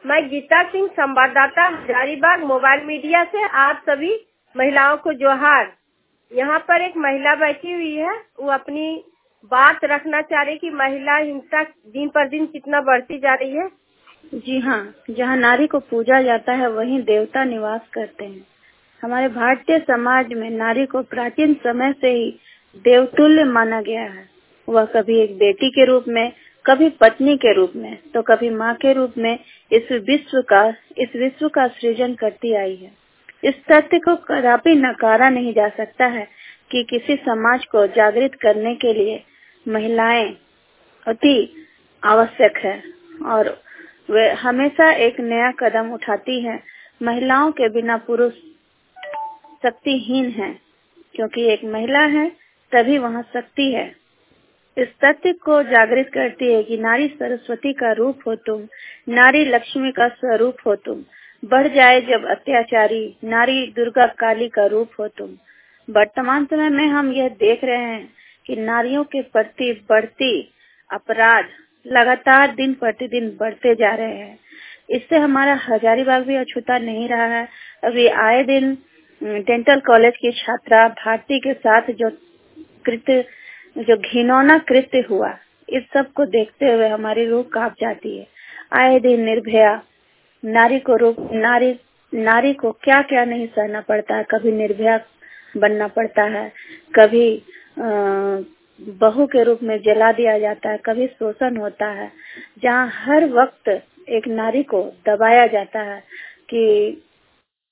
मैं गीता सिंह, संवाददाता, Hazaribagh mobile media से आप सभी महिलाओं को जोहार। यहाँ पर एक महिला बैठी हुई है, वो अपनी बात रखना चाह रही कि महिला हिंसा दिन पर दिन कितना बढ़ती जा रही है। जी हाँ, जहाँ नारी को पूजा जाता है वहीं देवता निवास करते हैं। हमारे भारतीय समाज में नारी को प्राचीन समय से ही देवतुल्य माना गया है। वह कभी एक बेटी के रूप में, कभी पत्नी के रूप में, तो कभी माँ के रूप में इस विश्व का सृजन करती आई है। इस तथ्य को कदापि नकारा नहीं जा सकता है कि किसी समाज को जागृत करने के लिए महिलाएं अति आवश्यक है और वे हमेशा एक नया कदम उठाती है। महिलाओं के बिना पुरुष शक्तिहीन है, क्योंकि एक महिला है तभी वहाँ शक्ति है। इस तथ्य को जागृत करती है कि नारी सरस्वती का रूप हो तुम, नारी लक्ष्मी का स्वरूप हो तुम, बढ़ जाए जब अत्याचारी, नारी दुर्गा काली का रूप हो तुम। वर्तमान समय में हम यह देख रहे हैं कि नारियों के प्रति बढ़ती अपराध लगातार दिन प्रतिदिन बढ़ते जा रहे हैं। इससे हमारा हजारीबाग भी अछूता नहीं रहा है। अभी आए दिन डेंटल कॉलेज की छात्रा भारती के साथ जो घिनौना कृत्य हुआ, इस सब को देखते हुए हमारी रूह कांप जाती है। आए दिन निर्भया नारी को क्या क्या नहीं सहना पड़ता है। कभी निर्भया बनना पड़ता है, कभी बहू के रूप में जला दिया जाता है, कभी शोषण होता है, जहाँ हर वक्त एक नारी को दबाया जाता है कि